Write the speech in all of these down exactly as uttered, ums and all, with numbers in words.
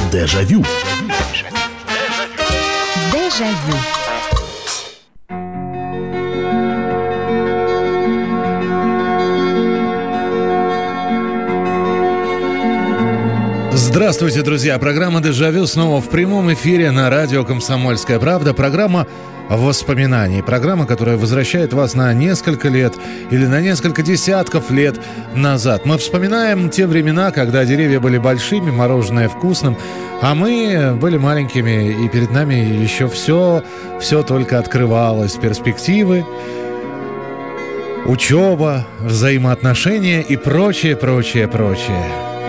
Дежавю. Дежавю. Здравствуйте, друзья! Программа «Дежавю» снова в прямом эфире на радио «Комсомольская правда». Программа воспоминаний. Программа, которая возвращает вас на несколько лет или на несколько десятков лет назад. Мы вспоминаем те времена, когда деревья были большими, мороженое вкусным, а мы были маленькими, и перед нами еще все, все только открывалось. Перспективы, учеба, взаимоотношения и прочее, прочее, прочее.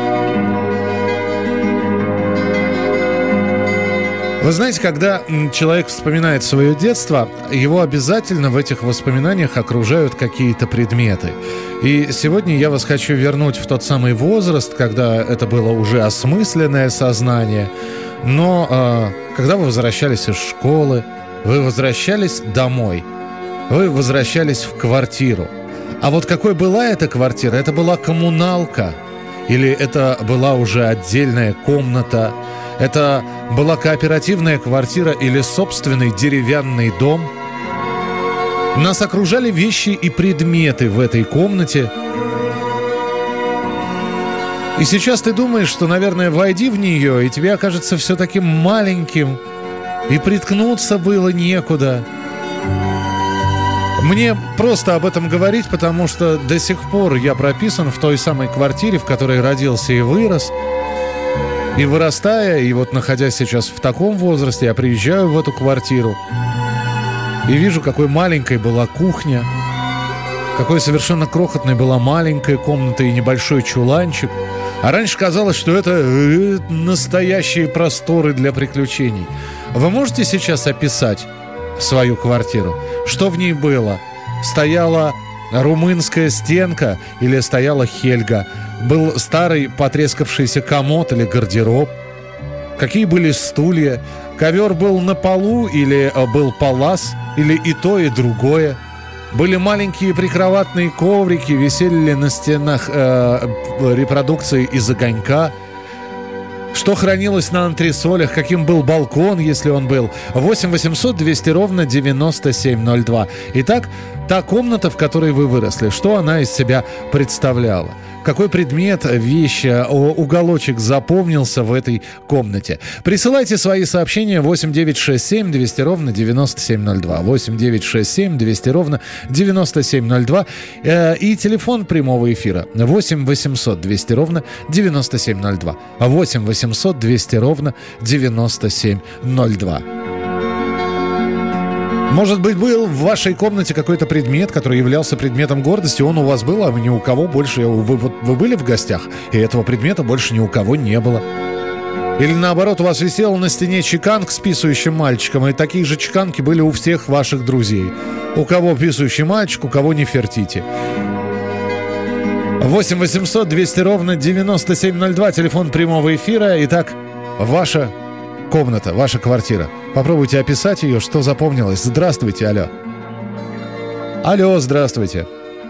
Вы знаете, когда человек вспоминает свое детство, его обязательно в этих воспоминаниях окружают какие-то предметы. И сегодня я вас хочу вернуть в тот самый возраст, когда это было уже осмысленное сознание. Но э, когда вы возвращались из школы, вы возвращались домой, вы возвращались в квартиру. А вот какой была эта квартира? Это была коммуналка? Или это была уже отдельная комната? Это была кооперативная квартира или собственный деревянный дом? Нас окружали вещи и предметы в этой комнате. И сейчас ты думаешь, что, наверное, войди в нее, и тебе окажется все таким маленьким, и приткнуться было некуда. Мне просто об этом говорить, потому что до сих пор я прописан в той самой квартире, в которой родился и вырос. И вырастая, и вот находясь сейчас в таком возрасте, я приезжаю в эту квартиру и вижу, какой маленькой была кухня, какой совершенно крохотной была маленькая комната и небольшой чуланчик. А раньше казалось, что это э, настоящие просторы для приключений. Вы можете сейчас описать свою квартиру? Что в ней было? Стояла румынская стенка или стояла Хельга? Был старый потрескавшийся комод или гардероб? Какие были стулья? Ковер был на полу или был палас? Или и то, и другое? Были маленькие прикроватные коврики, висели ли на стенах э, репродукции из огонька? Что хранилось на антресолях? Каким был балкон, если он был? восемь восемьсот двести ровно девяносто семь ноль два. Итак, та комната, в которой вы выросли, что она из себя представляла? Какой предмет, вещь, уголочек запомнился в этой комнате? Присылайте свои сообщения восемь девятьсот шестьдесят семь двести ровно девяносто семь ноль два. восемь девятьсот шестьдесят семь двести ровно девяносто семь ноль два. И телефон прямого эфира восемь восемьсот двести ровно девяносто семь ноль два. восемь восемьсот двести ровно девяносто семь ноль два. Может быть, был в вашей комнате какой-то предмет, который являлся предметом гордости, он у вас был, а ни у кого больше. Вы, вот, вы были в гостях, и этого предмета больше ни у кого не было. Или наоборот, у вас висела на стене чеканка с писающим мальчиком, и такие же чеканки были у всех ваших друзей. У кого писающий мальчик, у кого Нефертити. восемь восемьсот двести ровно девяносто семь ноль два, телефон прямого эфира. Итак, ваша комната, ваша квартира. Попробуйте описать ее, что запомнилось. Здравствуйте, алло. Алло, здравствуйте.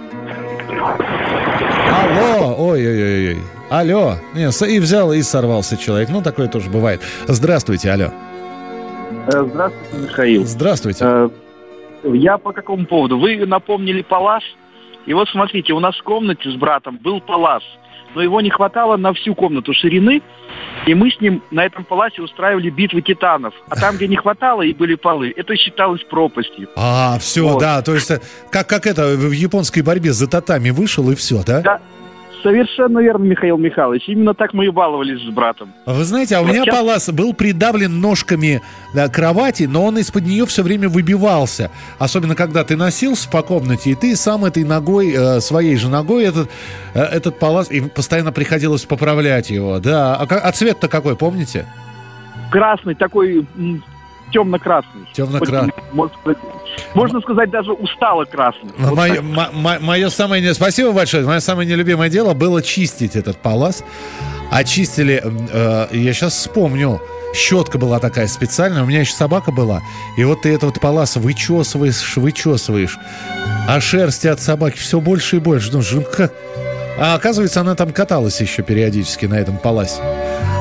Алло, ой-ой-ой. Алло. Нет, и взял, и сорвался человек. Ну, такое тоже бывает. Здравствуйте, алло. Здравствуйте, Михаил. Здравствуйте. Я по какому поводу? Вы напомнили палас. И вот смотрите, у нас в комнате с братом был палас. Но его не хватало на всю комнату ширины. И мы с ним на этом паласе устраивали битвы титанов. А там, где не хватало и были полы, это считалось пропастью. А, все, вот. Да. То есть, как, как это в японской борьбе за татами вышел, и все, да? Да. Совершенно верно, Михаил Михайлович. Именно так мы и баловались с братом. Вы знаете, а у вот меня сейчас... палас был придавлен ножками да, кровати, но он из-под нее все время выбивался. Особенно, когда ты носился по комнате, и ты сам этой ногой, э, своей же ногой этот, э, этот палас, и постоянно приходилось поправлять его. Да. А, а цвет-то какой, помните? Красный, такой... темно-красный. Темно-красный. Можно сказать, можно сказать, даже устало-красный. Мое, вот мо- мое самое... Спасибо большое. Мое самое нелюбимое дело было чистить этот палас. Очистили... Э, я сейчас вспомню. Щетка была такая специальная. У меня еще собака была. И вот ты этот палас вычесываешь, вычесываешь. А шерсти от собаки все больше и больше. Думаешь, ну как... А оказывается, она там каталась еще периодически на этом паласе.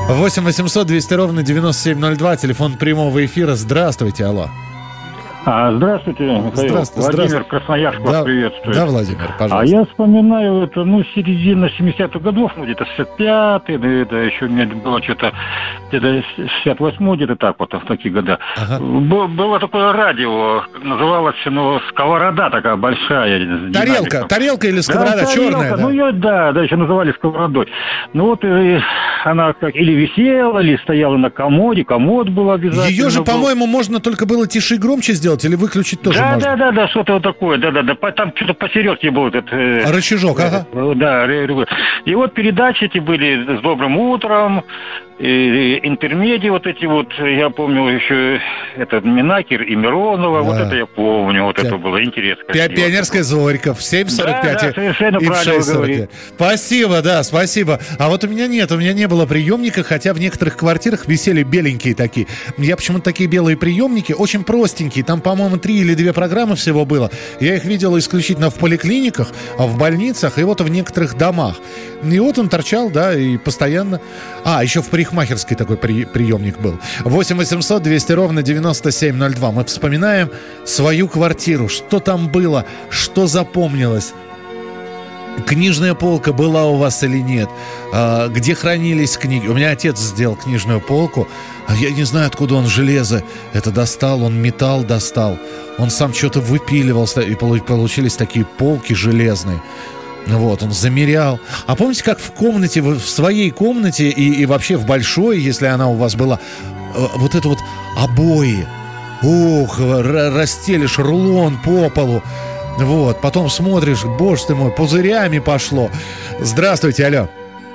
восемь восемьсот двести ровно девяносто семь ноль два, телефон прямого эфира. Здравствуйте, алло. А, здравствуйте, Михаил. Здравствуйте, Владимир, здравствуйте. Красноярск Да, вас приветствует. Да, Владимир, пожалуйста. А я вспоминаю, это, ну, середина семидесятых годов, ну, где-то шестьдесят пятый, да, это еще мне было что-то, где-то шестьдесят восьмой, где-то так вот, в такие года. Ага. Б- было такое радио, называлось, ну, сковорода такая большая. Тарелка, тарелка или сковорода, да, черная, тарелка, да? ну, ее, да, да, еще называли сковородой. Ну, вот и она как или висела, или стояла на комоде, комод был обязательно. Ее же, был. по-моему, можно только было тише и громче сделать, или выключить тоже Да, можно? да, да, да, что-то вот такое, да, да, да. Там что-то посередке был этот. Э, Рычажок, ага. э, да, ре- ре- и вот передачи эти были с добрым утром, и, интермедии вот эти вот, я помню еще этот Минакер и Миронова, Да. вот это я помню, вот Пи- это было интересно. Пи- красиво. Пионерская Зорька в семь сорок пять Да, да, совершенно и в правильно шесть сорок вы пять. Спасибо, да, спасибо. А вот у меня нет, у меня не было приемника, хотя в некоторых квартирах висели беленькие такие. Я почему-то такие белые приемники, очень простенькие. Там, по-моему, три или две программы всего было. Я их видел исключительно в поликлиниках, а в больницах и вот в некоторых домах. И вот он торчал, да, и постоянно... А, еще в парикмахерской такой при- приемник был. восемь восемьсот двести ровно девяносто семь ноль два. Мы вспоминаем свою квартиру. Что там было, что запомнилось. Книжная полка была у вас или нет? А, где хранились книги? У меня отец сделал книжную полку. А я не знаю, откуда он железо это достал. Он металл достал. Он сам что-то выпиливал. И полу- получились такие полки железные. Вот, он замерял. А помните, как в комнате, в своей комнате и, и вообще в большой, если она у вас была, э, вот это вот обои. Ух, р- расстелишь рулон по полу. Вот, потом смотришь, боже ты мой, пузырями пошло. Здравствуйте, алло.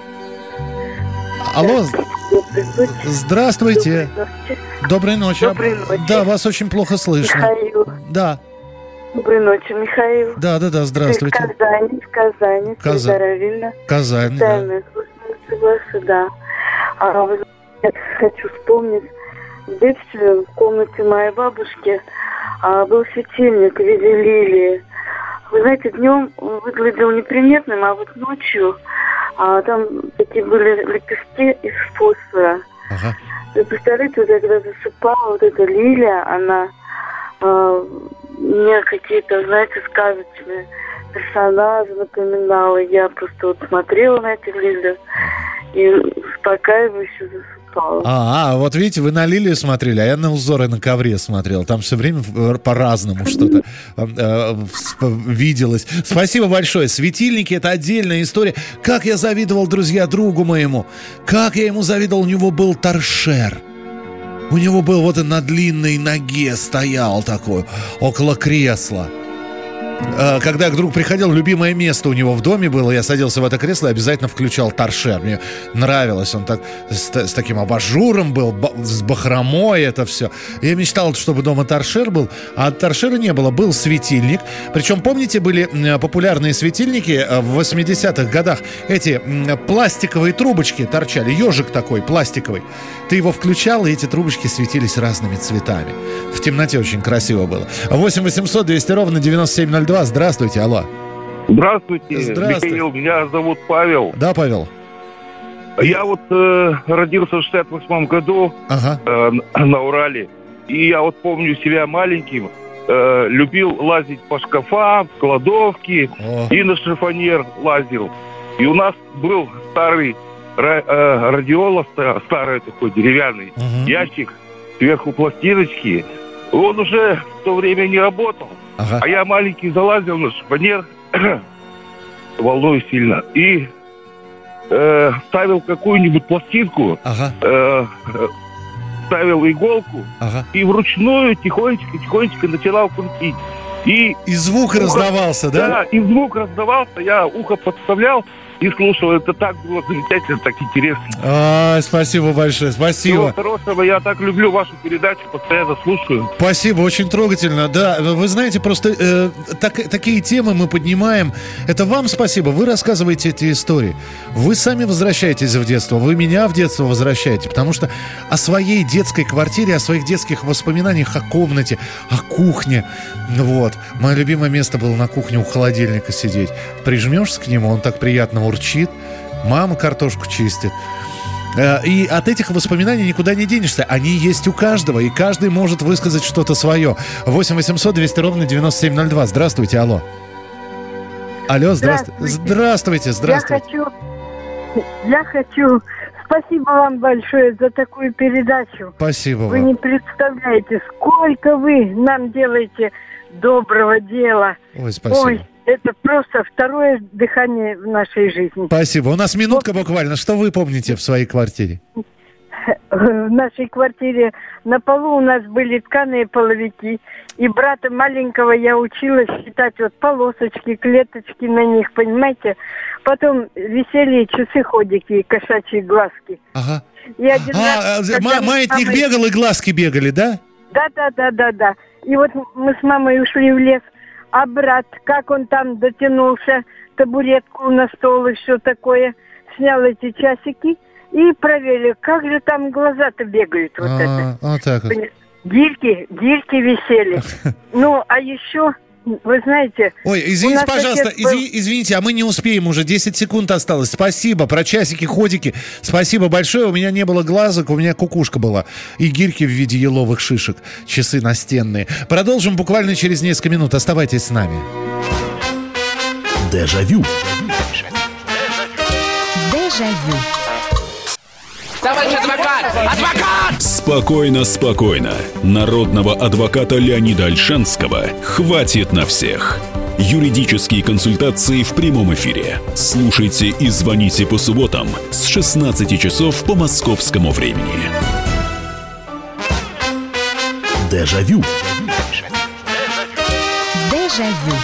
Алло, здравствуйте. Доброй ночи. Доброй ночи. Доброй ночи. Да, вас очень плохо слышно. Михаил. Да, Доброй ночи, Михаил. да, да, да, здравствуйте. Из Казани, из Казани, Казань. Казань. Казань, да. Специальная служба ваша, да. А, вы знаете, хочу вспомнить, в детстве в комнате моей бабушки а, был светильник в виде лилии. Вы знаете, днем он выглядел неприметным, а вот ночью а, там такие были лепестки из фосфора. Ага. Вы представляете, вот я когда засыпала, вот эта лилия, она э, мне какие-то, знаете, сказочные персонажи напоминала. Я просто вот смотрела на эти лилии и успокаивающе засыпала. А, а, вот видите, вы на лилию смотрели, а я на узоры на ковре смотрел. Там все время э, по-разному что-то э, э, виделось. Спасибо большое. Светильники — это отдельная история. Как я завидовал, друзья, другу моему. Как я ему завидовал, у него был торшер. У него был вот он на длинной ноге стоял такой, около кресла. Когда друг приходил, любимое место у него в доме было, я садился в это кресло и обязательно включал торшер. Мне нравилось, он так с, с таким абажуром был, ба, с бахромой это все. Я мечтал, чтобы дома торшер был, а торшера не было, был светильник. Причем, помните, были популярные светильники в восьмидесятых годах? Эти пластиковые трубочки торчали, ежик такой пластиковый. Ты его включал, и эти трубочки светились разными цветами. В темноте очень красиво было. восемь восемьсот двести ровно девяносто семь ноль два. Здравствуйте, алло. Здравствуйте, Здравствуйте. Михаил, меня зовут Павел. Да, Павел? Я вот э, родился в шестьдесят восьмом году Ага. э, на Урале. И я вот помню себя маленьким, э, любил лазить по шкафам, в кладовки, О. и на шифоньер лазил. И у нас был старый ра- э, радиола, ста- старый такой деревянный Мгм. ящик, сверху пластиночки. Он уже в то время не работал. Ага. А я маленький залазил на шифоньер, волнуюсь сильно, и э, ставил какую-нибудь пластинку, Ага. э, э, ставил иголку Ага. и вручную тихонечко-тихонечко начинал крутить. И, И звук ухо- раздавался, да? да, и звук раздавался, я ухо подставлял и слушал. Это так было замечательно, так интересно. А, спасибо большое, Всего спасибо. хорошего, я так люблю вашу передачу, постоянно слушаю. Спасибо, очень трогательно. Да, вы знаете, просто э, так- такие темы мы поднимаем. Это вам спасибо, вы рассказываете эти истории. Вы сами возвращаетесь в детство, вы меня в детство возвращаете, потому что о своей детской квартире, о своих детских воспоминаниях, о комнате, о кухне. Вот. Мое любимое место было на кухне у холодильника сидеть. Прижмешься к нему, он так приятно урчит. Мама картошку чистит. И от этих воспоминаний никуда не денешься. Они есть у каждого, и каждый может высказать что-то свое. восемь восемьсот двести ровно девяносто семь ноль два. Здравствуйте, алло. Алло, здравствуйте. Здравствуйте, здравствуйте. Я хочу, я хочу... Спасибо вам большое за такую передачу. Спасибо Вы вам. не представляете, сколько вы нам делаете доброго дела. Ой, спасибо. Ой, это просто второе дыхание в нашей жизни. Спасибо. У нас минутка буквально. Что вы помните в своей квартире? В нашей квартире на полу у нас были тканые половики. И брата маленького я училась считать вот полосочки, клеточки на них, понимаете? Потом висели часы-ходики, кошачьи глазки. Ага. И один а, раз, ма- маятник мамой... бегал и глазки бегали, да? Да, да, да, да, да. И вот мы с мамой ушли в лес, а брат, как он там дотянулся, табуретку на стол и все такое, снял эти часики и проверил, как же там глаза-то бегают. Вот а, это. Вот так вот. Гирьки, гирьки висели. Ну, а еще, вы знаете... Ой, извините, пожалуйста, был... изви- извините, а мы не успеем, уже десять секунд осталось. Спасибо, про часики, ходики. Спасибо большое, у меня не было глазок, у меня кукушка была. И гирьки в виде еловых шишек, часы настенные. Продолжим буквально через несколько минут, оставайтесь с нами. Дежавю. Дежавю. Товарищ адвокат! Адвокат! Спокойно, спокойно. Народного адвоката Леонида Ольшанского хватит на всех. Юридические консультации в прямом эфире. Слушайте и звоните по субботам с шестнадцати часов по московскому времени. Дежавю. Дежавю.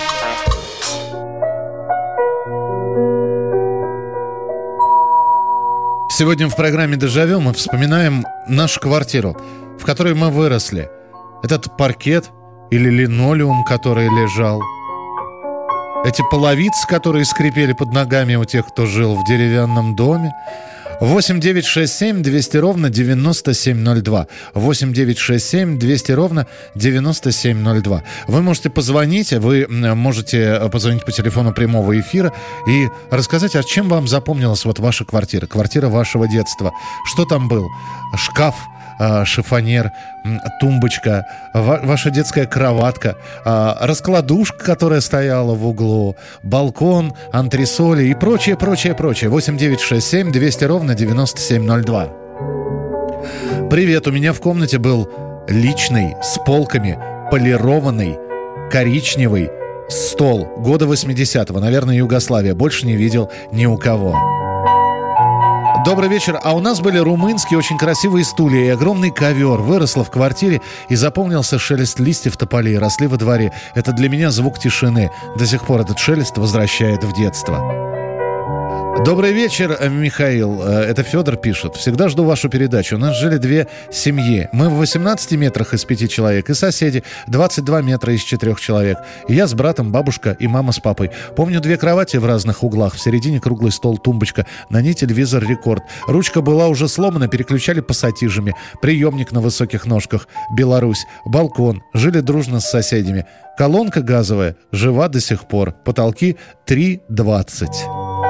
Сегодня в программе «Дежавю» мы вспоминаем нашу квартиру, в которой мы выросли. Этот паркет или линолеум, который лежал. Эти половицы, которые скрипели под ногами у тех, кто жил в деревянном доме. восемь девять шесть семь двести ровно девяносто семь ноль два. восемь девять шесть семь двести ровно девяносто семь ноль два. Вы можете позвонить, вы можете позвонить по телефону прямого эфира и рассказать, а чем вам запомнилась вот ваша квартира, квартира вашего детства. Что там был? Шкаф, шифоньер, тумбочка, ваша детская кроватка, раскладушка, которая стояла в углу, балкон, антресоли и прочее, прочее, прочее. восемь девять шесть семь двести ровно девяносто семь ноль два. Привет, у меня в комнате был личный, с полками, полированный, коричневый стол года восьмидесятого, наверное, Югославия. Больше не видел ни у кого. Добрый вечер. А у нас были румынские очень красивые стулья и огромный ковер. Выросла в квартире и запомнился шелест листьев тополей. Росли во дворе. Это для меня звук тишины. До сих пор этот шелест возвращает в детство. Добрый вечер, Михаил. Это Федор пишет. Всегда жду вашу передачу. У нас жили две семьи. Мы в восемнадцати метрах из пяти человек. И соседи двадцать два метра из четырех человек. И я с братом, бабушка и мама с папой. Помню две кровати в разных углах. В середине круглый стол, тумбочка. На ней телевизор «Рекорд». Ручка была уже сломана, переключали пассатижами. Приемник на высоких ножках. Беларусь. Балкон. Жили дружно с соседями. Колонка газовая. Жива до сих пор. Потолки три двадцать.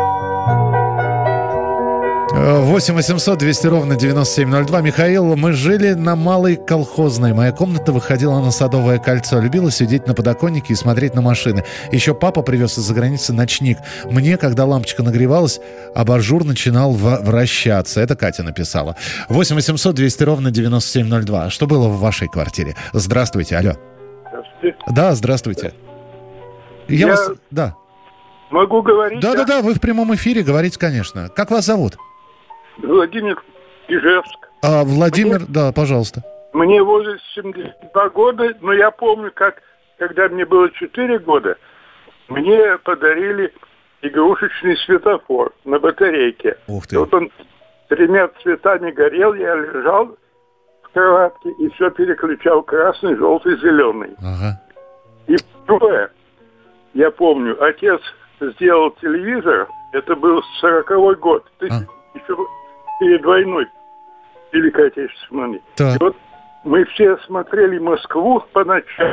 восемь восемьсот двести ровно девяносто семь ноль два. Михаил, мы жили на Малой Колхозной. Моя комната выходила на Садовое кольцо. Любила сидеть на подоконнике и смотреть на машины. Еще папа привез из-за границы ночник. Мне, когда лампочка нагревалась, абажур начинал вращаться. Это Катя написала. восемь восемьсот двести ровно девяносто семь ноль два. Что было в вашей квартире? Здравствуйте, алло. Здравствуйте. Да, здравствуйте. Я, Я вас... Да. могу говорить? Да, да, да, вы в прямом эфире, говорите, конечно. Как вас зовут? Владимир Ижевск. А, Владимир, Мне... да, пожалуйста. Мне возраст семьдесят два года, но я помню, как, когда мне было четыре года, мне подарили игрушечный светофор на батарейке. Ух ты. И вот он тремя цветами горел, я лежал в кроватке и все переключал: красный, желтый, зеленый. Ага. И второе, я помню, отец сделал телевизор, это был сороковой год, А. еще перед войной, Великой Отечественной. Так. И вот мы все смотрели Москву по ночам,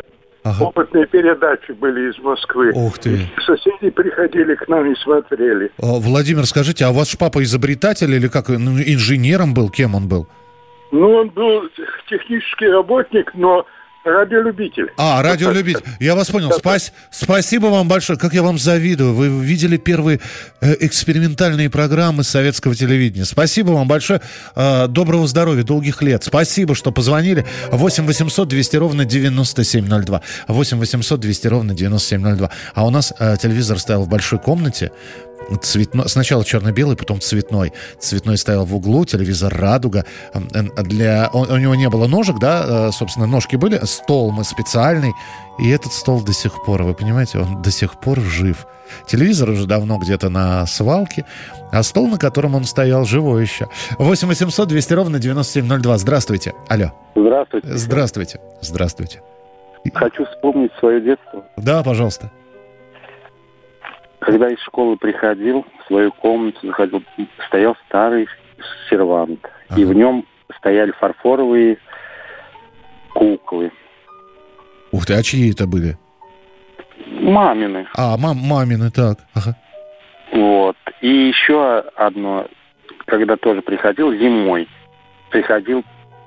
Ага. Опытные передачи были из Москвы. Ух ты. И соседи приходили к нам и смотрели. А, Владимир, скажите, а у вас папа изобретатель или как, ну, инженером был? Кем он был? Ну, он был технический работник, но радиолюбитель. А, радиолюбитель. Я вас понял. Спас... Спасибо вам большое. Как я вам завидую. Вы видели первые э, экспериментальные программы советского телевидения. Спасибо вам большое. Э, доброго здоровья, долгих лет. Спасибо, что позвонили. восемь восемьсот двести ровно девяносто семь ноль два. восемь восемьсот двести ровно девяносто семь ноль два. А у нас э, телевизор стоял в большой комнате. Цветной, сначала черно-белый, потом цветной. Цветной стоял в углу, телевизор «Радуга». Для, у, у него не было ножек, да, собственно, ножки были. Стол мы специальный. И этот стол до сих пор, вы понимаете, он до сих пор жив. Телевизор уже давно где-то на свалке, а стол, на котором он стоял, живой еще. восемь восемьсот двести ровно девяносто семь ноль два. Здравствуйте. Алло. Здравствуйте. Здравствуйте. Здравствуйте. Хочу вспомнить свое детство. Да, пожалуйста. Когда из школы приходил, в свою комнату заходил, стоял старый сервант. Ага. И в нем стояли фарфоровые куклы. Ух ты, а чьи это были? Мамины. А, мам, мамины, так. Ага. Вот. И еще одно, когда тоже приходил зимой, приходил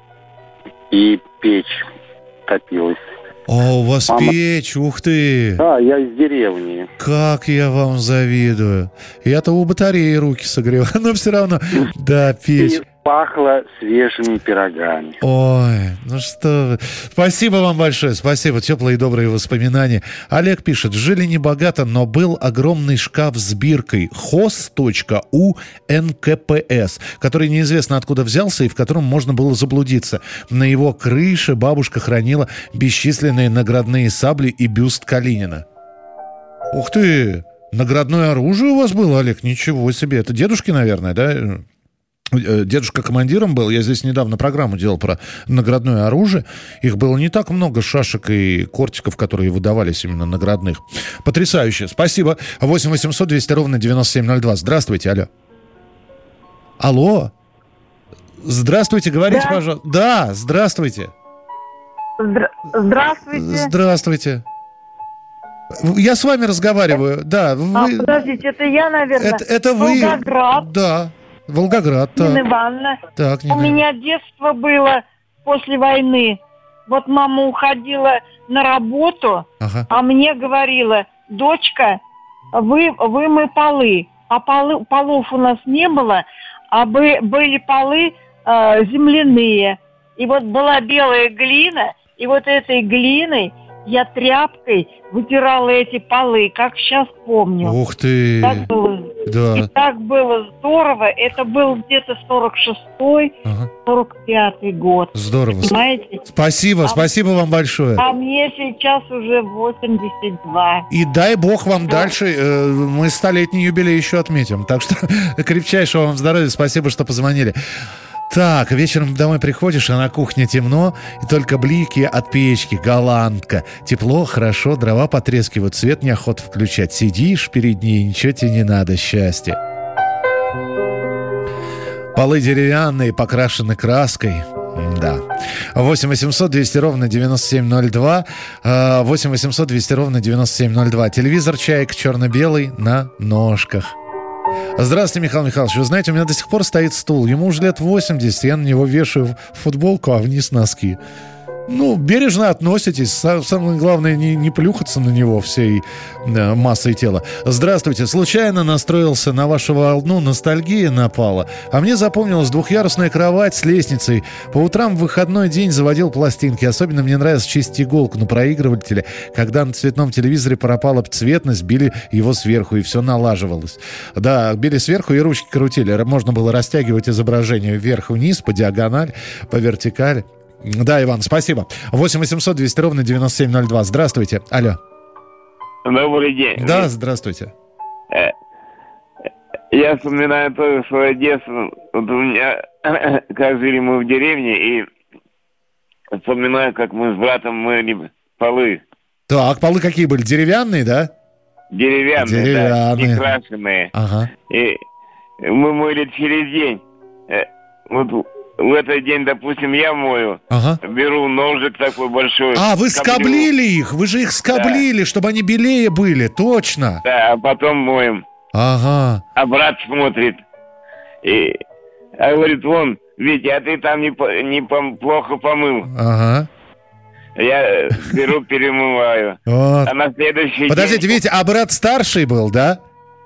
и печь топилась. О, у вас Мама... печь, ух ты! Да, я из деревни. Как я вам завидую. Я-то у батареи руки согреваю, но все равно, да, печь. И пахло свежими пирогами. Ой, ну что вы. Спасибо вам большое, спасибо, теплые и добрые воспоминания. Олег пишет, жили небогато, но был огромный шкаф с биркой хос точка у эн ка пэ эс, который неизвестно откуда взялся и в котором можно было заблудиться. На его крыше бабушка хранила бесчисленные наградные сабли и бюст Калинина. Ух ты, наградное оружие у вас было, Олег? Ничего себе, это дедушки, наверное, да? Дедушка командиром был. Я здесь недавно программу делал про наградное оружие. Их было не так много, шашек и кортиков, которые выдавались именно наградных. Потрясающе. Спасибо. восемь восемьсот двести ровно девяносто семь ноль два. Здравствуйте, алло. Алло. Здравствуйте, говорите, да. Пожалуйста. Да, здравствуйте. Здра- здравствуйте. Здравствуйте. Я с вами разговариваю. Да. Вы... А, подождите, это я, наверное. Это, это вы. Волгоград. Да. Волгоград, так. Нина Ивановна. Так, Нина. У меня детство было после войны. Вот мама уходила на работу, ага. А мне говорила, дочка, вы, вымой полы. А полы, полов у нас не было, а бы, были полы э, земляные. И вот была белая глина, и вот этой глиной я тряпкой вытирала эти полы, как сейчас помню. Ух ты! Так было, да. И так было здорово. Это был где-то сорок шестой, ага. сорок пятый год. Здорово. Понимаете? Спасибо, а, спасибо вам большое. А мне сейчас уже восемьдесят два. И дай бог вам да. дальше. Э, мы столетний юбилей еще отметим. Так что крепчайшего вам здоровья. Спасибо, что позвонили. Так, вечером домой приходишь, а на кухне темно, и только блики от печки, голландка. Тепло, хорошо, дрова потрескивают, свет неохота включать. Сидишь перед ней, ничего тебе не надо, счастье. Полы деревянные, покрашены краской. Да. восемь восемьсот двести ровно девяносто семь ноль два. восемь восемьсот двести ровно девяносто семь ноль два. Телевизор «Чайка» черно-белый на ножках. Здравствуйте, Михаил Михайлович. Вы знаете, у меня до сих пор стоит стул. Ему уже лет восемьдесят. Я на него вешаю футболку, а вниз носки. Ну, бережно относитесь. Самое главное, не, не плюхаться на него всей э, массой тела. Здравствуйте. Случайно настроился на вашу волну, ностальгия напала. А мне запомнилась двухъярусная кровать с лестницей. По утрам в выходной день заводил пластинки. Особенно мне нравилось чистить иголку на проигрывателе. Когда на цветном телевизоре пропала цветность, били его сверху, и все налаживалось. Да, били сверху и ручки крутили. Можно было растягивать изображение вверх-вниз, по диагонали, по вертикали. Да, Иван, спасибо. восемь восемьсот двести ровно девяносто семь ноль два. Здравствуйте. Алло. Добрый день. Да, здравствуйте. Я вспоминаю тоже свое детство. Вот у меня, как жили мы в деревне, и вспоминаю, как мы с братом мыли полы. Так, полы какие были? Деревянные, да? Деревянные, Деревянные. да, и крашеные. Ага. И мы мыли через день. Вот в этот день, допустим, я мою, ага. беру ножик такой большой. А, вы скоблили их? Вы же их скоблили, да. чтобы они белее были, точно. Да, а потом моем. Ага. А брат смотрит и а говорит, вон, Витя, а ты там не, не пом- плохо помыл. Ага. Я беру, перемываю. Вот. А на следующий Подождите, день... Витя, а брат старший был, да?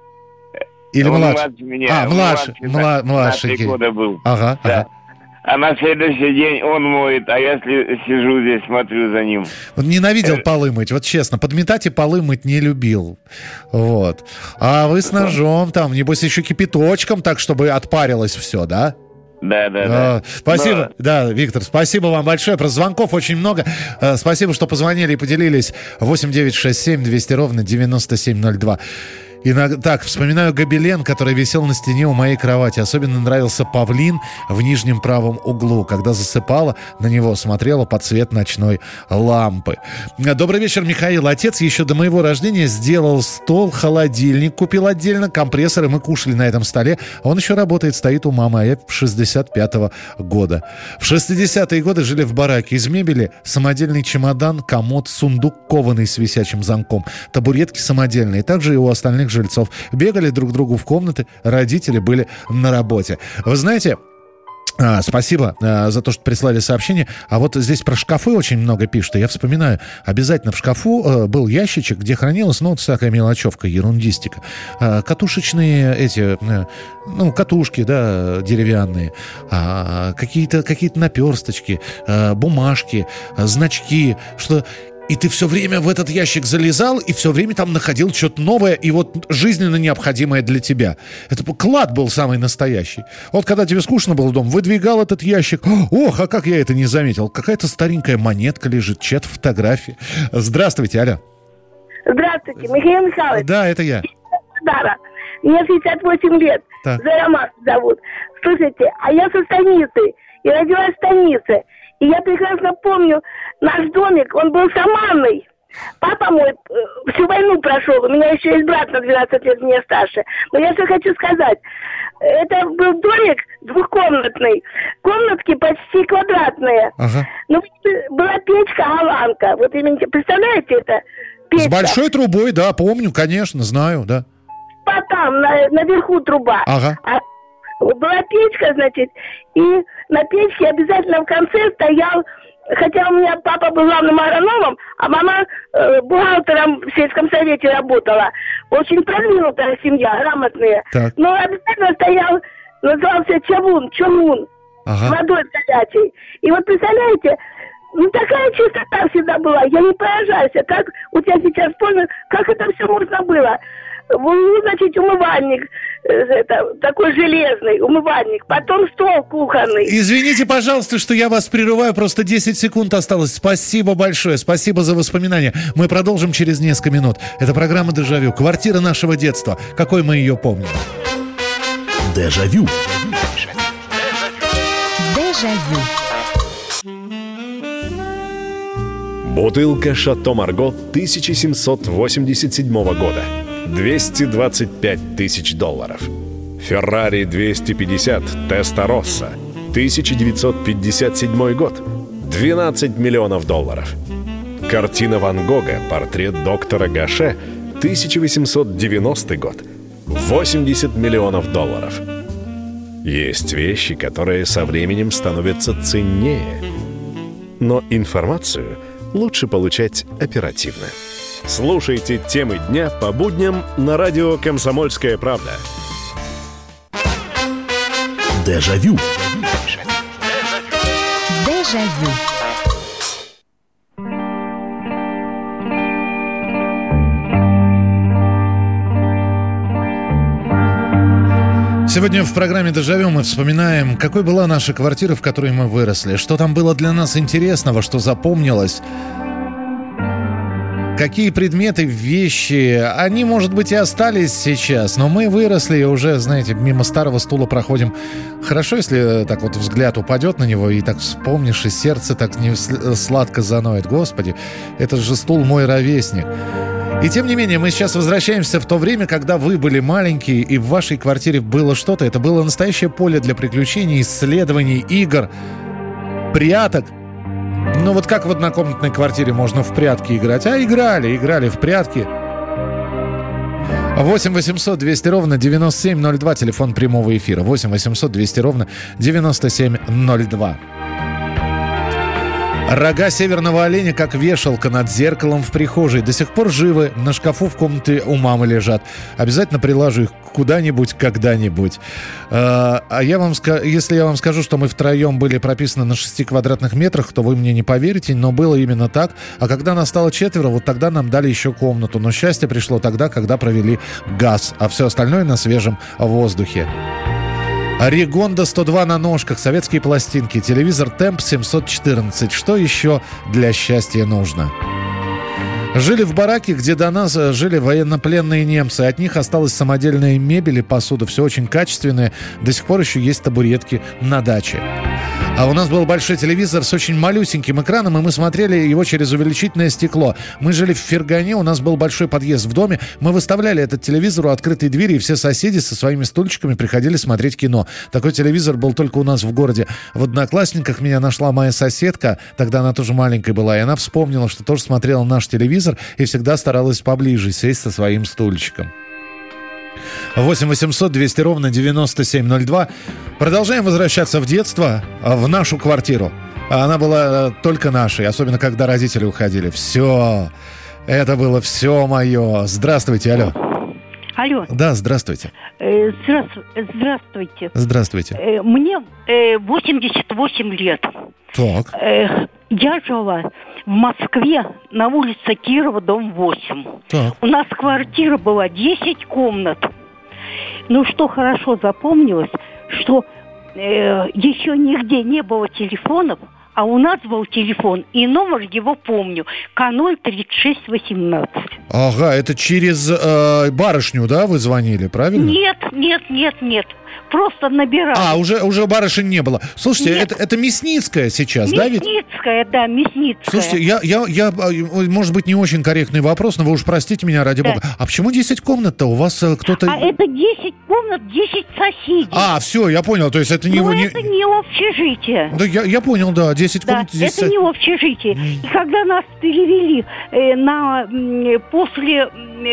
Или он младший? младше меня. А, младший, младший. младший. три года был. Ага, да. ага. А на следующий день он моет, а я сижу здесь, смотрю за ним. Вот ненавидел полы мыть, вот честно. Подметать и полы мыть не любил. Вот. А вы с ножом там, небось, еще кипяточком так, чтобы отпарилось все, да? Да, да, а, да. Спасибо, Но... да, Виктор, спасибо вам большое. Просто звонков очень много. А, спасибо, что позвонили и поделились. восемь девятьсот шестьдесят семь двести ровно девяносто семь ноль два. Иногда, так, вспоминаю гобелен, который висел на стене у моей кровати. Особенно нравился павлин в нижнем правом углу. Когда засыпала, на него смотрела под свет ночной лампы. Добрый вечер, Михаил. Отец еще до моего рождения сделал стол, холодильник, купил отдельно компрессор, и мы кушали на этом столе. Он еще работает, стоит у мамы, а я шестьдесят пятого года. В шестидесятые годы жили в бараке. Из мебели самодельный чемодан, комод, сундук кованый с висячим замком, табуретки самодельные. Также и у остальных жильцов. Бегали друг к другу в комнаты, родители были на работе. Вы знаете, а, спасибо а, за то, что прислали сообщение. А вот здесь про шкафы очень много пишут. И я вспоминаю, обязательно в шкафу а, был ящичек, где хранилась, ну, вот всякая мелочевка, ерундистика. А, катушечные эти, а, ну, катушки, да, деревянные, а, какие-то, какие-то наперсточки, а, бумажки, а, значки, что... И ты все время в этот ящик залезал, и все время там находил что-то новое и вот жизненно необходимое для тебя. Это клад был самый настоящий. Вот когда тебе скучно было дома, выдвигал этот ящик. Ох, а как я это не заметил. Какая-то старенькая монетка лежит, чья-то фотография. Здравствуйте, алло. Здравствуйте, Михаил Михайлович. Да, это я. Дара. Мне шестьдесят восемь лет. Так. Зарамас зовут. Слушайте, а я со станицы. И родилась в станице. И я прекрасно помню наш домик, он был саманный. Папа мой всю войну прошел, у меня еще есть брат на двенадцать лет меня старше. Но я что хочу сказать, это был домик двухкомнатный, комнатки почти квадратные. Ага. Ну, была печка-голландка, вот именно, представляете это? Печка. С большой трубой, да, помню, конечно, знаю, да. Потом на, наверху труба. Ага. А была печка, значит, и на печке обязательно в конце стоял, хотя у меня папа был главным агрономом, а мама э, бухгалтером в сельском совете работала. Очень продвинутая семья, грамотные. Так. Но обязательно стоял, назывался чавун, чавун, ага. с водой горячей. И вот представляете, ну такая чистота всегда была, я не поражаюсь, как у тебя сейчас понял, как это все можно было. Ну, значит, умывальник, это, такой железный умывальник, потом стол кухонный. Извините, пожалуйста, что я вас прерываю, просто десять секунд осталось. Спасибо большое, спасибо за воспоминания. Мы продолжим через несколько минут. Это программа «Дежавю», квартира нашего детства, какой мы ее помним. Дежавю. Дежавю. Бутылка «Шато Марго» тысяча семьсот восемьдесят седьмого года. двести двадцать пять тысяч долларов. Феррари двести пятьдесят Теста-Росса, тысяча девятьсот пятьдесят седьмой год. двенадцать миллионов долларов. Картина Ван Гога «Портрет доктора Гаше», тысяча восемьсот девяностый год. восемьдесят миллионов долларов. Есть вещи, которые со временем становятся ценнее. Но информацию лучше получать оперативно. Слушайте темы дня по будням на радио «Комсомольская правда». Дежавю. Дежавю. Сегодня в программе «Дежавю» мы вспоминаем, какой была наша квартира, в которой мы выросли, что там было для нас интересного, что запомнилось. Какие предметы, вещи, они, может быть, и остались сейчас, но мы выросли и уже, знаете, мимо старого стула проходим. Хорошо, если так вот взгляд упадет на него, и так вспомнишь, и сердце так не сладко заноет. Господи, это же стул мой ровесник. И тем не менее, мы сейчас возвращаемся в то время, когда вы были маленькие, и в вашей квартире было что-то. Это было настоящее поле для приключений, исследований, игр, пряток. Ну вот как в однокомнатной квартире можно в прятки играть? А играли, играли в прятки. восемь восемьсот двести ровно девяносто семь ноль два, телефон прямого эфира. восемь восемьсот двести ровно девяносто семь ноль два. Рога северного оленя, как вешалка над зеркалом в прихожей, до сих пор живы, на шкафу в комнате у мамы лежат. Обязательно приложу их куда-нибудь, когда-нибудь. А, а я вам, если я вам скажу, что мы втроем были прописаны на шести квадратных метрах, то вы мне не поверите, но было именно так. А когда нас стало четверо, вот тогда нам дали еще комнату. Но счастье пришло тогда, когда провели газ, а все остальное на свежем воздухе. Ригонда сто два на ножках, советские пластинки, телевизор Темп семьсот четырнадцать. Что еще для счастья нужно? Жили в бараке, где до нас жили военнопленные немцы. От них осталась самодельная мебель и посуда. Все очень качественное. До сих пор еще есть табуретки на даче. А у нас был большой телевизор с очень малюсеньким экраном, и мы смотрели его через увеличительное стекло. Мы жили в Фергане, у нас был большой подъезд в доме. Мы выставляли этот телевизор у открытой двери, и все соседи со своими стульчиками приходили смотреть кино. Такой телевизор был только у нас в городе. В «Одноклассниках» меня нашла моя соседка, тогда она тоже маленькая была, и она вспомнила, что тоже смотрела наш телевизор и всегда старалась поближе сесть со своим стульчиком. восемь восемьсот двести ровно девяносто семь ноль два. Продолжаем возвращаться в детство, в нашу квартиру. Она была только нашей, особенно когда родители уходили. Все, это было все мое. Здравствуйте, алло. Алло. Да, здравствуйте. Э, здравствуй, здравствуйте. Здравствуйте. Э, мне э, восемьдесят восемь лет. Так. Э, я жила в Москве на улице Кирова, дом восемь. Так. У нас квартира была десять комнат. Ну, что хорошо запомнилось, что э, еще нигде не было телефонов, а у нас был телефон, и номер его помню, К ноль тридцать шесть восемнадцать. Ага, это через э, барышню, да, вы звонили, правильно? Нет, нет, нет, нет. Просто набирали. А, уже, уже барышень не было. Слушайте, это, это Мясницкая сейчас, Мясницкая, да? Ведь? Мясницкая, да, Мясницкая. Слушайте, я, я, я, может быть, не очень корректный вопрос, но вы уж простите меня, ради да. бога. А почему десять комнат-то? У вас кто-то... А это десять комнат, десять соседей. А, все, я понял, то есть это не... Но не... это не общежитие. Да, я, я понял, да, десять да, комнат здесь... это не общежитие. И когда нас перевели э, на, после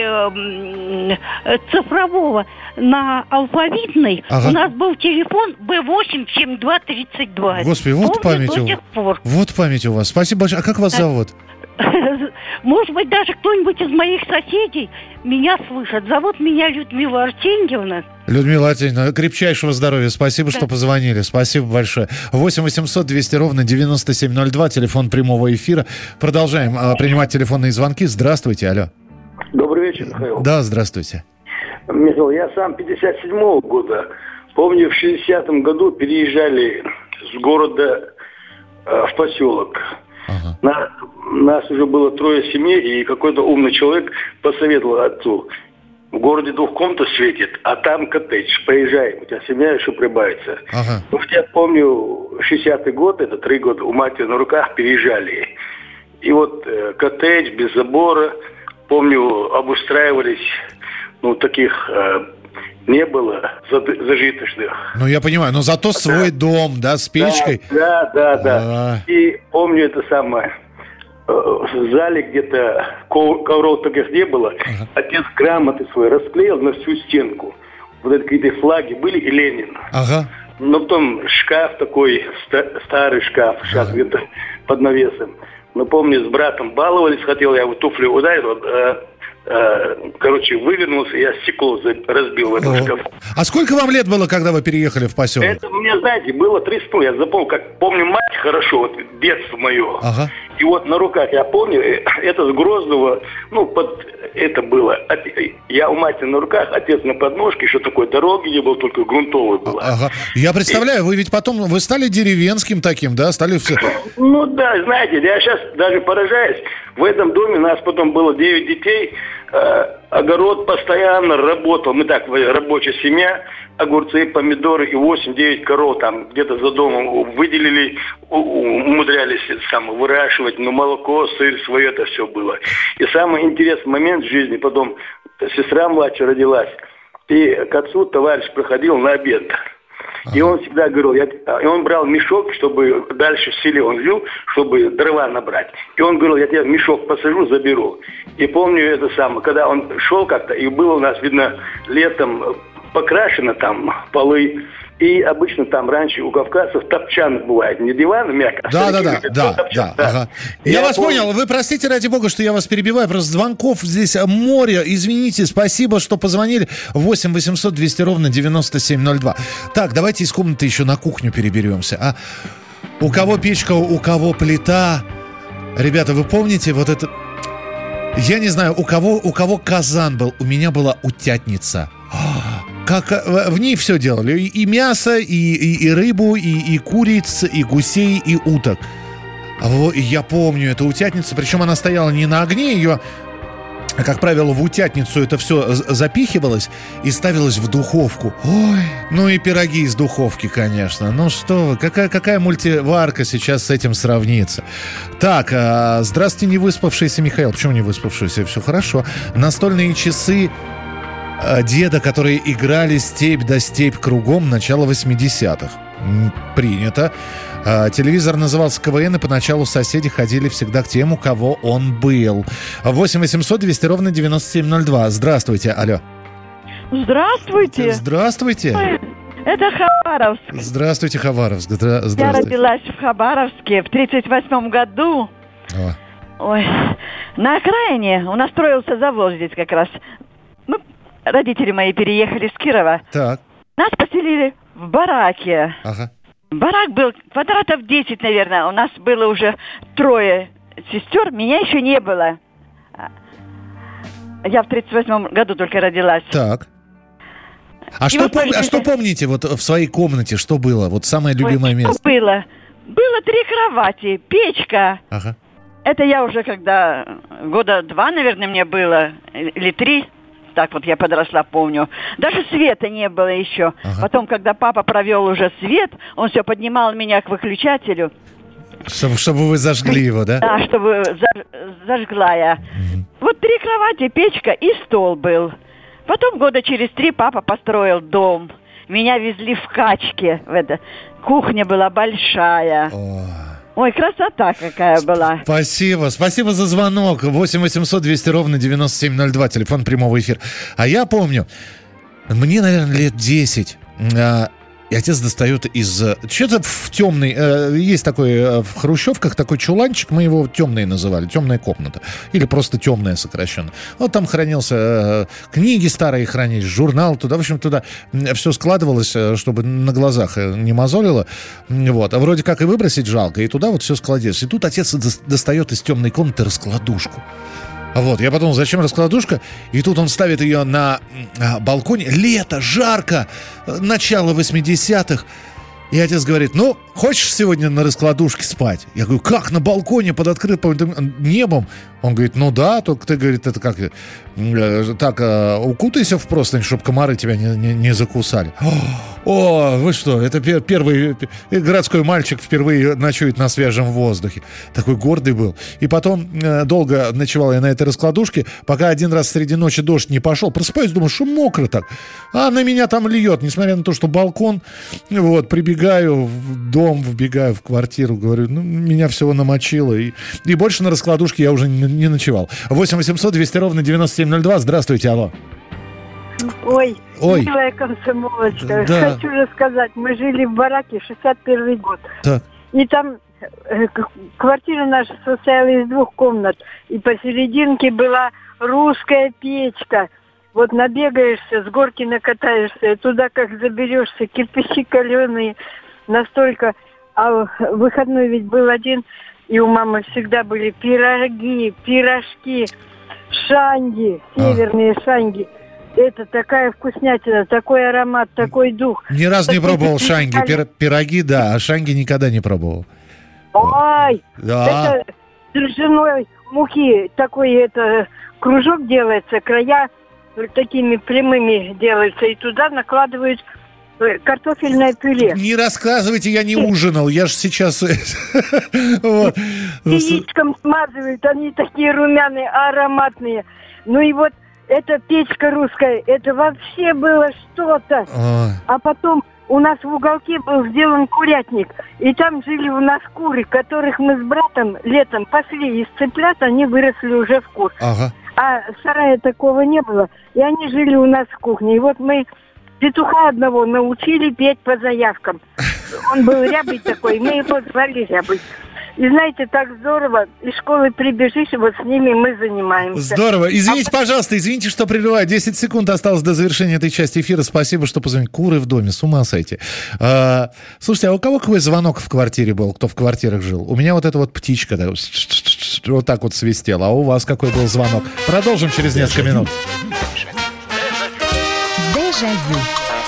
э, э, цифрового на алфавитный, ага. у нас был телефон Б восемь семьдесят два тридцать два. Господи, вот Помню память до у сих пор. Вот память у вас. Спасибо большое. А как вас зовут? Может быть, даже кто-нибудь из моих соседей меня слышит. Зовут меня Людмила Артеньевна. Людмила Артеньевна, крепчайшего здоровья. Спасибо, да. что позвонили. Спасибо большое. восемь восемьсот двести ровно девяносто семь ноль два, телефон прямого эфира. Продолжаем а, принимать телефонные звонки. Здравствуйте, алло. Добрый вечер, Михаил. Да, здравствуйте. Михаил, я сам пятьдесят седьмого года. Помню, в шестидесятом году переезжали с города э, в поселок. Ага. На, нас уже было трое семей, и какой-то умный человек посоветовал отцу: в городе двух комнат светит, а там коттедж, поезжай, у тебя семья еще прибавится. Ага. Ну, я помню, шестидесятый год, это три года, у матери на руках переезжали. И вот э, коттедж без забора, помню, обустраивались, ну, таких... Э, не было зажиточных. Ну, я понимаю, но зато да. свой дом, да, с печкой. Да, да, да. да. И помню это самое. В зале где-то ковров таких не было. Ага. Отец грамоты свои расклеил на всю стенку. Вот это какие-то флаги были и Ленин. Ага. Но потом шкаф такой, старый шкаф, сейчас ага. где-то под навесом. Но помню, с братом баловались, хотел я в туфли ударить, короче, вывернулся, я стекло разбил в этом шкафу. А сколько вам лет было, когда вы переехали в поселок? Это мне, знаете, было тридцать, я запомнил, как помню мать хорошо, вот детство мое. Ага. И вот на руках, я помню, это с Грозного, ну, под это было. Я у матери на руках, отец на подножке, еще такой дороги не было, только грунтовой была. Ага. Я представляю, и... вы ведь потом, вы стали деревенским таким, да? Стали все... Ну да, знаете, я сейчас даже поражаюсь. В этом доме нас потом было девять детей. огород постоянно работал. Мы так, рабочая семья, огурцы, помидоры и восемь-девять коров там где-то за домом выделили, умудрялись там выращивать, но молоко, сыр, свое это все было. И самый интересный момент в жизни, потом сестра младшая родилась, и к отцу товарищ проходил на обед. И он всегда говорил, я, и он брал мешок, чтобы дальше в селе он жил, чтобы дрова набрать. И он говорил, я тебя в мешок посажу, заберу. И помню это самое, когда он шел как-то, и было у нас, видно, летом покрашено там полы. И обычно там раньше у кавказцев топчан бывает, не диван, мягко. Да, да, да, да, да, да. Ага. Я, я вас помню... понял. Вы простите, ради бога, что я вас перебиваю. Просто звонков здесь море. Извините, спасибо, что позвонили. восемь восемьсот двести ровно девяносто семь ноль два. Так, давайте из комнаты еще на кухню переберемся. А у кого печка, у кого плита? Ребята, вы помните вот это... Я не знаю, у кого, у кого казан был. У меня была утятница. Как в ней все делали. И мясо, и, и, и рыбу, и, и куриц, и гусей, и уток. Я помню эту утятницу. Причем она стояла не на огне. Ее, как правило, в утятницу это все запихивалось и ставилось в духовку. Ой, ну и пироги из духовки, конечно. Ну что вы, какая, какая мультиварка сейчас с этим сравнится? Так, здравствуйте, не выспавшийся Михаил. Почему не выспавшийся? Все хорошо. Настольные часы деда, которые играли степь да степь кругом, начала восьмидесятых. Принято. А, телевизор назывался КВН, и поначалу соседи ходили всегда к тем, у кого он был. восемь восемьсот двести ровно девяносто семь ноль два. Здравствуйте, алло. Здравствуйте. Здравствуйте. Это Хабаровск. Здравствуйте, Хабаровск. Здра- здравствуйте. Я родилась в Хабаровске в тридцать восьмом году. О. Ой, на окраине у нас строился завод здесь как раз. Мы Родители мои переехали с Кирова. Так. Нас поселили в бараке. Ага. Барак был квадратов десять, наверное. У нас было уже трое сестер. Меня еще не было. Я в тридцать восьмом году только родилась. Так. А, что, вот, пом... а что помните вот в своей комнате? Что было? Вот самое любимое Ой, место. Что было? Было три кровати, печка. Ага. Это я уже когда года два, наверное, мне было. Или три. Так вот я подросла, помню. Даже света не было еще. Ага. Потом, когда папа провел уже свет, он все поднимал меня к выключателю. Чтобы, чтобы вы зажгли его, да? Да, чтобы заж, зажгла я. Угу. Вот три кровати, печка и стол был. Потом года через три папа построил дом. Меня везли в качке. В это. Кухня была большая. О. Ой, красота какая была. Спасибо, спасибо за звонок. восемь восемьсот двести ровно девяносто семь ноль два, телефон прямого эфира. А я помню, мне, наверное, лет десять, и отец достает из... Что-то в темный... Есть такой в хрущевках такой чуланчик, мы его темный называли, темная комната. Или просто темная сокращенно. Вот там хранился... Книги старые хранились, журнал туда. В общем, туда все складывалось, чтобы на глазах не мозолило. Вот. А вроде как и выбросить жалко. И туда вот все складывалось. И тут отец достает из темной комнаты раскладушку. Вот, я подумал, зачем раскладушка? И тут он ставит ее на балконе. Лето, жарко, начало восьмидесятых. И отец говорит, ну, хочешь сегодня на раскладушке спать? Я говорю, как, на балконе под открытым небом? Он говорит, ну да, только ты, говорит, это как, так, укутайся в простынь, чтобы комары тебя не, не, не закусали. О, вы что, это первый городской мальчик впервые ночует на свежем воздухе. Такой гордый был. И потом долго ночевал я на этой раскладушке, пока один раз среди ночи дождь не пошел. Просыпаюсь, думаю, что мокро так. А на меня там льет, несмотря на то, что балкон. Вот, прибегаю в дом, вбегаю в квартиру, говорю, ну, меня всего намочило. И, и больше на раскладушке я уже не, не ночевал. восемь восемьсот двести ровно девяносто семь ноль два. Здравствуйте, алло. Ой, Ой. милая комсомолочка, да. хочу рассказать. Мы жили в бараке, шестьдесят первый год. Так. И там э, квартира наша состояла из двух комнат. И посерединке была русская печка. Вот набегаешься, с горки накатаешься, и туда как заберешься, кирпичи каленые, настолько... А выходной ведь был один, и у мамы всегда были пироги, пирожки, шанги, северные а. шанги. Это такая вкуснятина, такой аромат, такой дух. Ни разу не пробовал шанги. Пир, пироги, да, а шанги никогда не пробовал. Ой, да. это с ржаной муки такой это кружок делается, края вот такими прямыми делается, и туда накладывают картофельное пюре. Не рассказывайте, я не ужинал, я же сейчас... Яичком смазывают, они такие румяные, ароматные. Ну и вот эта печка русская, это вообще было что-то. А потом у нас в уголке был сделан курятник, и там жили у нас куры, которых мы с братом летом пасли из цыплят, они выросли уже в кур. Ага. А сарая такого не было, и они жили у нас в кухне. И вот мы петуха одного научили петь по заявкам. Он был рябый такой, мы его звали Рябый. И знаете, так здорово, из школы прибежишь, и вот с ними мы занимаемся. Здорово. Извините, а... пожалуйста, извините, что прерываю. десять секунд осталось до завершения этой части эфира. Спасибо, что позвонили. Куры в доме, с ума сойти. А, слушайте, а у кого какой звонок в квартире был, кто в квартирах жил? У меня вот эта вот птичка да, вот так вот свистела. А у вас какой был звонок? Продолжим через несколько минут. Дежавю.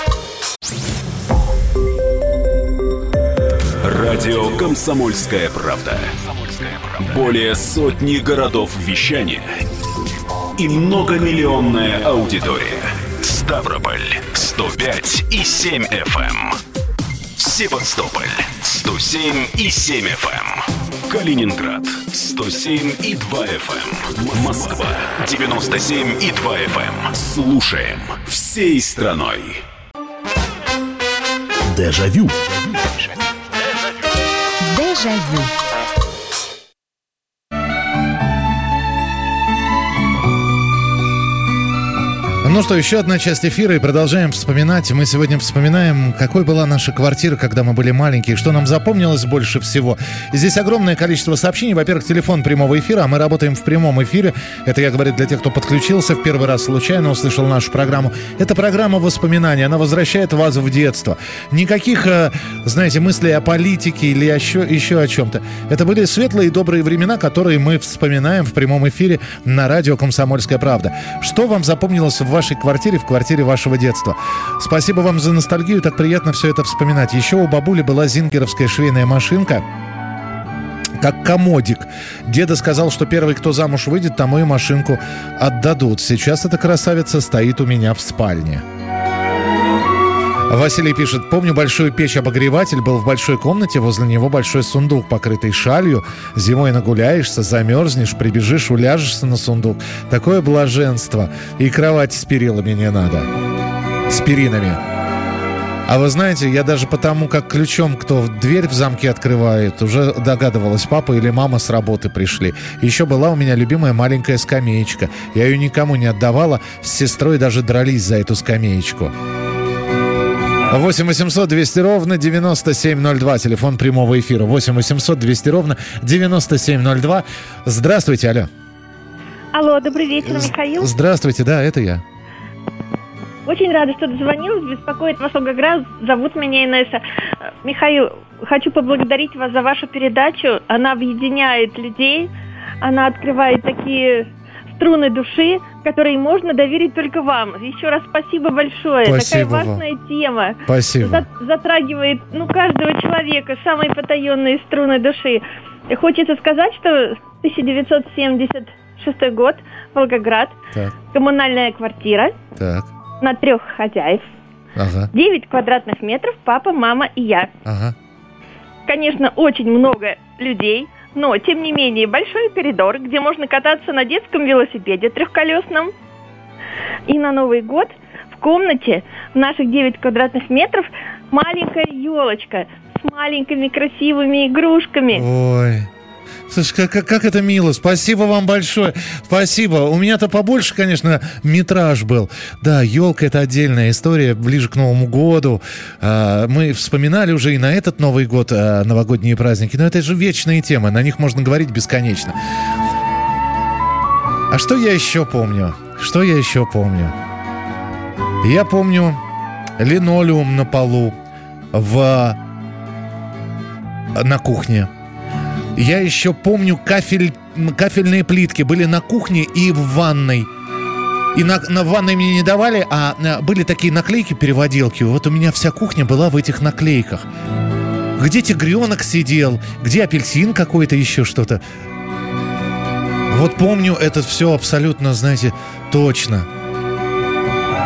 Радио «Комсомольская правда». Более сотни городов вещания и многомиллионная аудитория. Ставрополь сто пять и семь эф эм. Севастополь сто семь и семь эф эм. Калининград сто семь и два эф эм. Москва девяносто семь и два эф эм. Слушаем всей страной. Дежавю. Дежавю. Ну что, еще одна часть эфира, и продолжаем вспоминать. Мы сегодня вспоминаем, какой была наша квартира, когда мы были маленькие, что нам запомнилось больше всего. И здесь огромное количество сообщений. Во-первых, телефон прямого эфира, а мы работаем в прямом эфире. Это я говорю для тех, кто подключился в первый раз, случайно услышал нашу программу. Это программа воспоминаний, она возвращает вас в детство. Никаких, знаете, мыслей о политике или еще, еще о чем-то. Это были светлые и добрые времена, которые мы вспоминаем в прямом эфире на радио «Комсомольская правда». Что вам запомнилось в вашей квартире, в квартире вашего детства? Спасибо вам за ностальгию, так приятно все это вспоминать. Еще у бабули была зингеровская швейная машинка, как комодик. Деда сказал, что первый, кто замуж выйдет, тому и машинку отдадут. Сейчас эта красавица стоит у меня в спальне. Василий пишет: помню, большую печь-обогреватель был в большой комнате, возле него большой сундук, покрытый шалью. Зимой нагуляешься, замерзнешь, прибежишь, уляжешься на сундук. Такое блаженство. И кровать с перилами не надо. С перинами. А вы знаете, я даже потому, как ключом кто дверь в замке открывает, уже догадывалась, папа или мама с работы пришли. Еще была у меня любимая маленькая скамеечка. Я ее никому не отдавала, с сестрой даже дрались за эту скамеечку. восемь восемьсот двести ровно девяносто семь ноль два. Телефон прямого эфира. восемь восемьсот двести ровно девяносто семь ноль два. Здравствуйте, алло. Алло, добрый вечер, Михаил. Здравствуйте, да, это я. Очень рада, что дозвонилась. Беспокоит вас Волгоград. Зовут меня Инесса. Михаил, хочу поблагодарить вас за вашу передачу. Она объединяет людей. Она открывает такие струны души, которые можно доверить только вам. Еще раз спасибо большое. Спасибо Такая важная вам. тема. Спасибо. Затрагивает, ну, каждого человека, самые потаенные струны души. И хочется сказать, что тысяча девятьсот семьдесят шестой год, Волгоград, так. Коммунальная квартира, так. На трех хозяев, ага. девять квадратных метров, папа, мама и я. Ага. Конечно, очень много людей, но, тем не менее, большой коридор, где можно кататься на детском велосипеде трехколесном. И на Новый год в комнате в наших девять квадратных метров маленькая елочка с маленькими красивыми игрушками. Ой, слушай, как, как это мило. Спасибо вам большое. Спасибо. У меня-то побольше, конечно, метраж был. Да, елка — это отдельная история, ближе к Новому году. Мы вспоминали уже и на этот Новый год новогодние праздники, но это же вечные темы, на них можно говорить бесконечно. А что я еще помню? Что я еще помню? Я помню линолеум на полу в... на кухне. Я еще помню кафель, кафельные плитки были на кухне и в ванной. И на, на ванной мне не давали, а были такие наклейки-переводилки. Вот у меня вся кухня была в этих наклейках. Где тигренок сидел, где апельсин какой-то, еще что-то. Вот помню это все абсолютно, знаете, точно.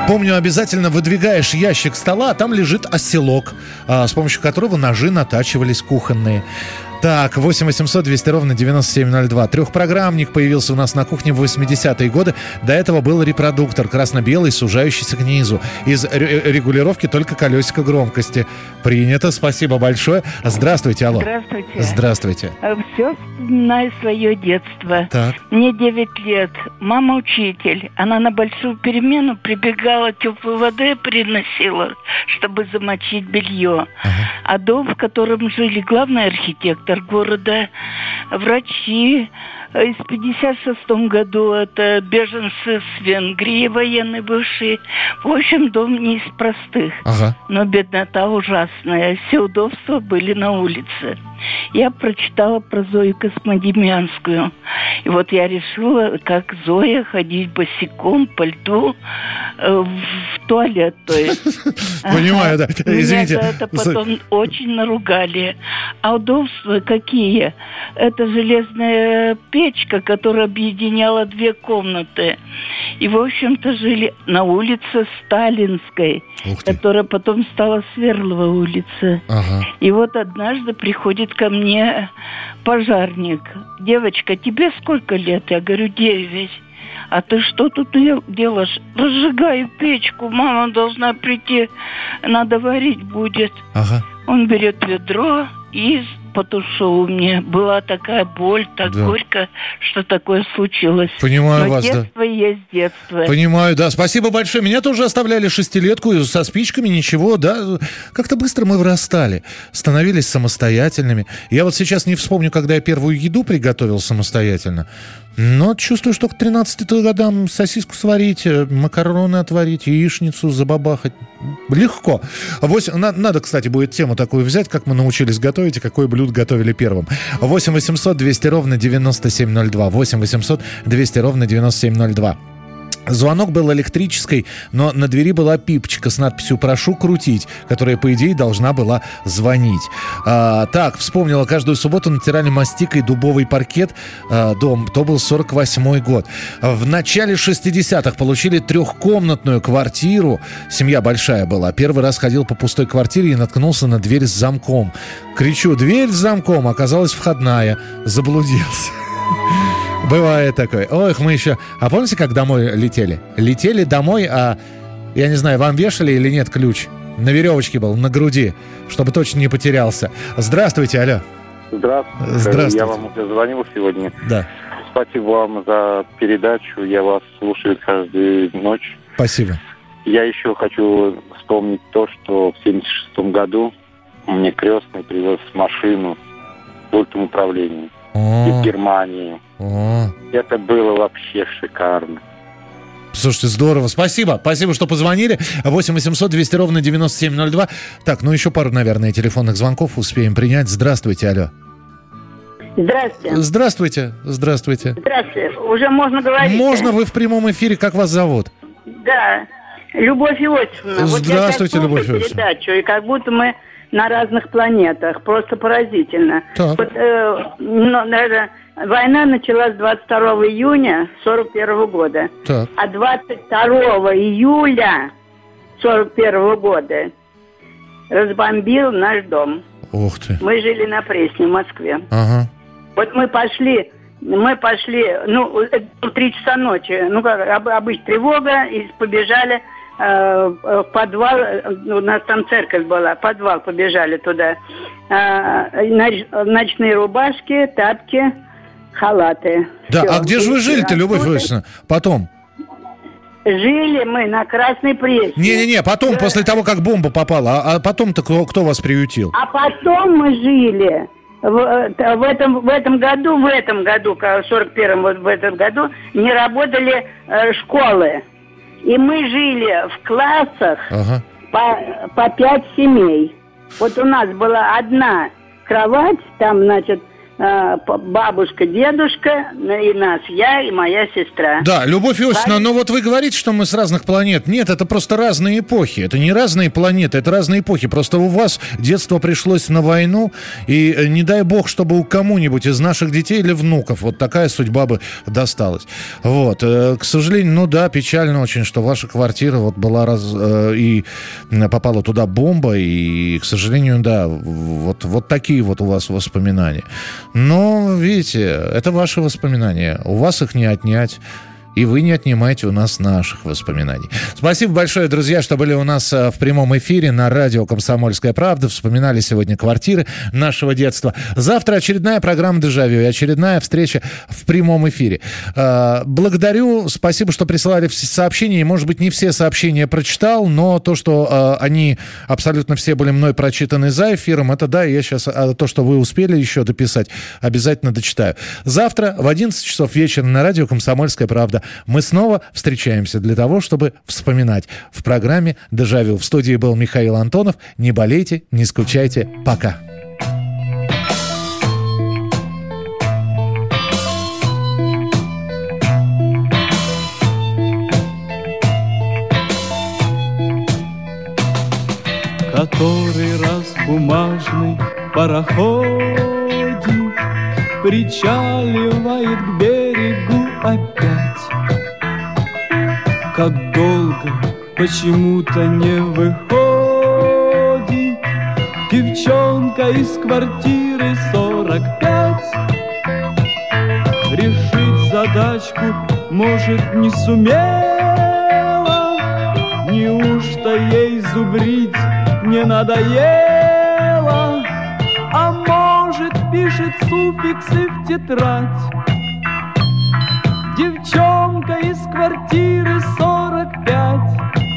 Помню, обязательно выдвигаешь ящик стола, а там лежит оселок, а, с помощью которого ножи натачивались кухонные. Так, восемь восемьсот двести ровно девяносто семь ноль два. Трехпрограммник появился у нас на кухне в восьмидесятые годы. До этого был репродуктор красно-белый, сужающийся к низу. Из регулировки только колесико громкости. Принято, спасибо большое. Здравствуйте, алло. Здравствуйте. Здравствуйте. Все вспоминаю свое детство. Так. Мне девять лет. Мама учитель. Она на большую перемену прибегала, теплой воды приносила, чтобы замочить белье. Ага. А дом, в котором жили главный архитектор города, врачи. В пятьдесят шестом году это беженцы с Венгрии, военные бывшие. В общем, дом не из простых. Ага. Но беднота ужасная. Все удобства были на улице. Я прочитала про Зою Космодемьянскую. И вот я решила, как Зоя, ходить босиком по льду в туалет. То есть. Понимаю, да. Извините. Меня это потом очень наругали. А удобства какие? Это железная печка, которая объединяла две комнаты. И, в общем-то, жили на улице Сталинской, которая потом стала Сверлова улица. Ага. И вот однажды приходит ко мне пожарник. Девочка, тебе сколько лет? Я говорю, девять. А ты что тут делаешь? Разжигаю печку, мама должна прийти, надо варить будет. Ага. Он берет ведро и потушил мне. Была такая боль, так да. горько, что такое случилось. Понимаю Но вас, детство да. есть детство. Понимаю, да. Спасибо большое. Меня тоже оставляли шестилетку со спичками, ничего, да. Как-то быстро мы вырастали, становились самостоятельными. Я вот сейчас не вспомню, когда я первую еду приготовил самостоятельно. Но чувствую, что к тринадцати годам сосиску сварить, макароны отварить, яичницу забабахать легко. восемь... Надо, кстати, будет тему такую взять, как мы научились готовить и какое блюдо готовили первым. восемь восемьсот двести ровно девяносто семь ноль два. восемь восемьсот двести ровно девяносто семь ноль два. Звонок был электрический, но на двери была пипочка с надписью «Прошу крутить», которая, по идее, должна была звонить. А, так, вспомнила, каждую субботу натирали мастикой дубовый паркет а, дом. То был сорок восьмой год. В начале шестидесятых получили трехкомнатную квартиру. Семья большая была. Первый раз ходил по пустой квартире и наткнулся на дверь с замком. Кричу: «Дверь с замком!» Оказалась входная. Заблудился. Бывает такое. Ох, мы еще... А помните, как домой летели? Летели домой, а, я не знаю, вам вешали или нет ключ? На веревочке был, на груди, чтобы точно не потерялся. Здравствуйте, алло. Здравствуйте. Здравствуйте. Я вам уже звонил сегодня. Да. Спасибо вам за передачу. Я вас слушаю каждую ночь. Спасибо. Я еще хочу вспомнить то, что в семьдесят шестом году мне крестный привез машину с пультом управления. Из Германии. О. Это было вообще шикарно. Слушайте, здорово. Спасибо. Спасибо, что позвонили. восемь восемьсот двести ровно девяносто семь ноль два. Так, ну еще пару, наверное, телефонных звонков успеем принять. Здравствуйте, алло. Здравствуйте. Здравствуйте. Здравствуйте. Здравствуйте. Уже можно говорить? Можно, вы в прямом эфире. Как вас зовут? Да. Любовь Иосифовна. Здравствуйте, вот я Любовь Иосифовна. Передачу, и как будто мы на разных планетах. Просто поразительно. Так. Вот, э, ну, наверное, война началась двадцать второго июня сорок первого года. Так. А двадцать второго июля сорок первого года разбомбил наш дом. Ух ты. Мы жили на Пресне в Москве. Ага. Вот мы пошли, мы пошли, ну, в три часа ночи, ну, как обычно, тревога, и побежали в подвал, у нас там церковь была, подвал, побежали туда. Ночные рубашки, тапки, халаты. Да, Все. а где же вы жили-то, Любовь Иосифовна? Потом? Жили мы на Красной Пресне. Не-не-не, потом, да. После того, как бомба попала, а, а потом-то кто, кто вас приютил? А потом мы жили в, в, этом, в этом году, в этом году, в сорок первом, вот в этом году, не работали э, школы. И мы жили в классах ага. по, по пять семей. Вот у нас была одна кровать, там, значит, бабушка, дедушка, и нас, я и моя сестра. Да, Любовь Иосифовна, но вот вы говорите, что мы с разных планет. Нет, это просто разные эпохи. Это не разные планеты, это разные эпохи. Просто у вас детство пришлось на войну, и не дай бог, чтобы у кому-нибудь из наших детей или внуков вот такая судьба бы досталась. Вот. К сожалению, ну да, печально очень, что ваша квартира вот была раз... и попала туда бомба, и, к сожалению, да, вот, вот такие вот у вас воспоминания. Но, видите, это ваши воспоминания. У вас их не отнять. И вы не отнимаете у нас наших воспоминаний. Спасибо большое, друзья, что были у нас в прямом эфире на радио «Комсомольская правда». Вспоминали сегодня квартиры нашего детства. Завтра очередная программа «Дежавю» и очередная встреча в прямом эфире. Благодарю, спасибо, что присылали сообщения. И, может быть, не все сообщения прочитал, но то, что они абсолютно все были мной прочитаны за эфиром, это да, я сейчас то, что вы успели еще дописать, обязательно дочитаю. Завтра в одиннадцать часов вечера на радио «Комсомольская правда» мы снова встречаемся для того, чтобы вспоминать в программе «Дежавю». В студии был Михаил Антонов. Не болейте, не скучайте. Пока. Который раз бумажный пароходик причаливает к берегу опять. Как долго почему-то не выходит девчонка из квартиры сорок пять. Решить задачку, может, не сумела, неужто ей зубрить не надоело, а может, пишет суффиксы в тетрадь. Девчонка из квартиры сорок пять,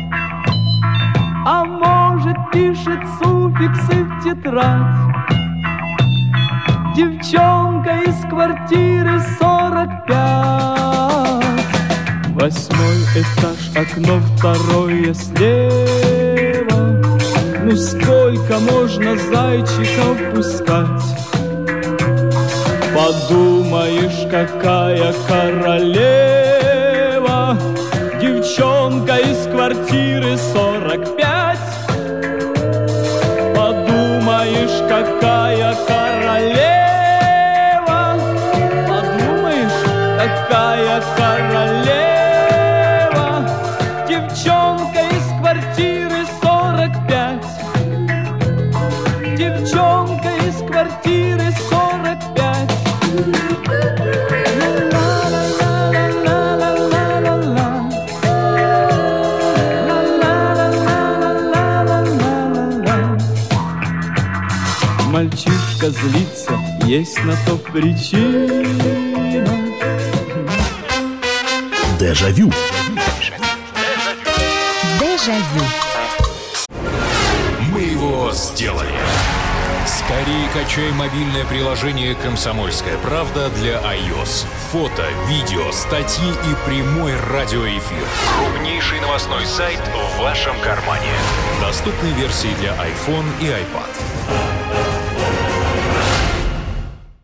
а может, пишет суффиксы в тетрадь. Девчонка из квартиры сорок пять. Восьмой этаж, окно второе слева. Ну сколько можно зайчиков пускать? Подумаешь, какая королева, девчонка из квартиры сорок пять. Подумаешь, какая королева, подумаешь, какая королева, девчонка из квартиры сорок пять. Девчонка из квартиры сорок пять. Мальчишка злится, есть на то причина. Дежавю. Дежавю. Мы его сделали. Скорее качай мобильное приложение «Комсомольская правда» для iOS. Фото, видео, статьи и прямой радиоэфир. Крупнейший новостной сайт в вашем кармане. Доступны версии для iPhone и iPad.